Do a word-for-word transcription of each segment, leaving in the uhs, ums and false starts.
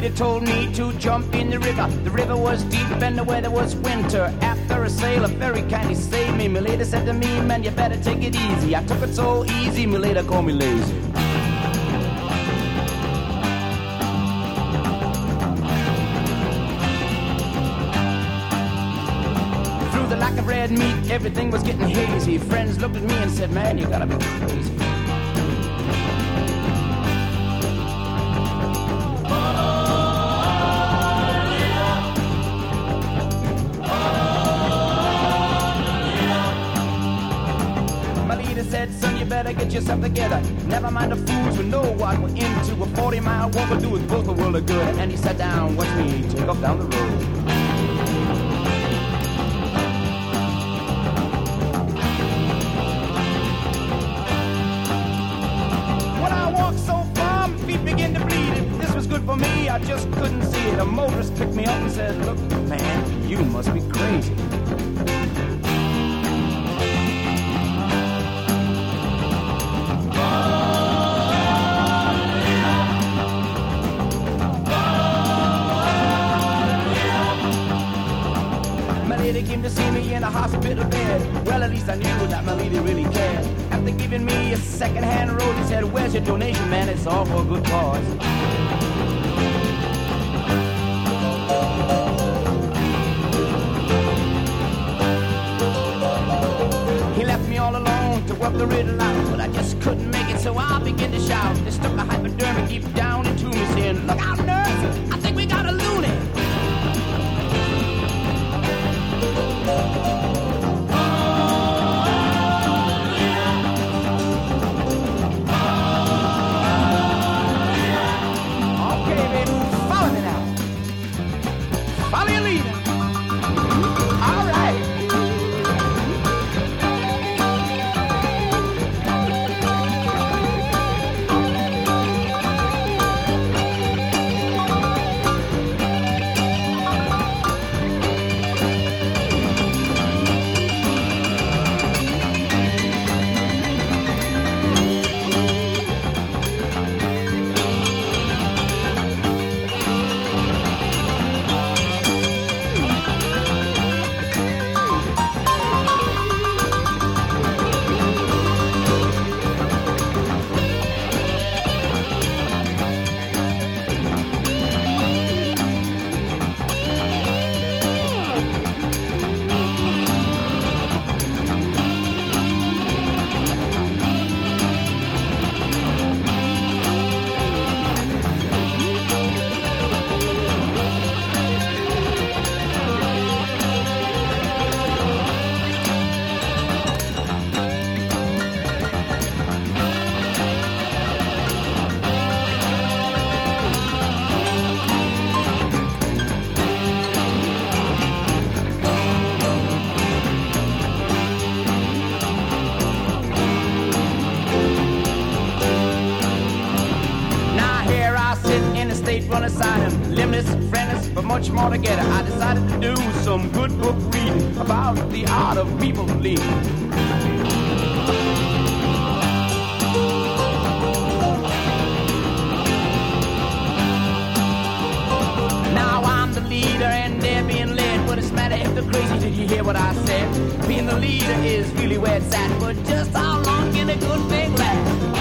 leader told me to jump in the river. The river was deep and the weather was winter. After a sail, a very kindly saved me. My lady said to me, man, you better take it easy. I took it so easy, my lady called me lazy. Through the lack of red meat, everything was getting hazy. Friends looked at me and said, man, you gotta be crazy. Said, son, you better get yourself together. Never mind the fools who know what we're into. A forty mile walk will do us both a world of good. And he sat down, watched me take off down the road. When I walked so far, my feet began to bleed. If this was good for me, I just couldn't see it. A motorist picked me up and said, look, man, you must be crazy. They came to see me in a hospital bed. Well, at least I knew that my lady really cared. After giving me a second-hand road, he said, where's your donation, man? It's all for a good cause. He left me all alone to work the riddle out, but I just couldn't make it, so I began to shout. They stuck a hypodermic deep down into me, saying, look out, nurse, I think we got a loony. Run aside him, limbless, friendless, but much more together. I decided to do some good book reading about the art of people leading. Now I'm the leader and they're being led, but it's matter if they're crazy. Did you hear what I said? Being the leader is really where it's at, but just how long can a good thing last?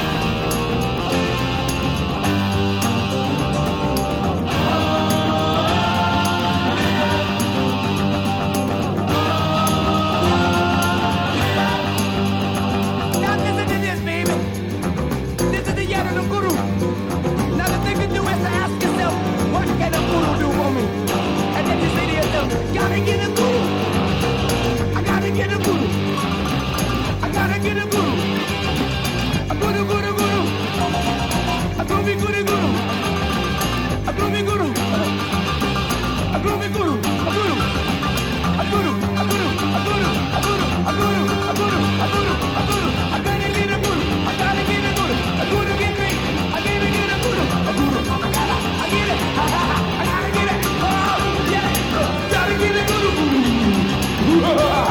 Gotta get a guru. I gotta get a guru. I gotta get a guru. A guru, guru, guru. A groovy guru, guru. A groovy guru. A groovy guru. A guru. A guru. A guru. A guru. A guru. A guru. A guru. A guru. A guru. I gotta get a guru. I gotta get a guru. A guru get me. I gotta get a guru. A guru. I gotta. I get it. I gotta get it. Oh yeah. Gotta get it. You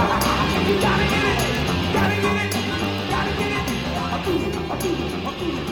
gotta get it, gotta get it, gotta get it.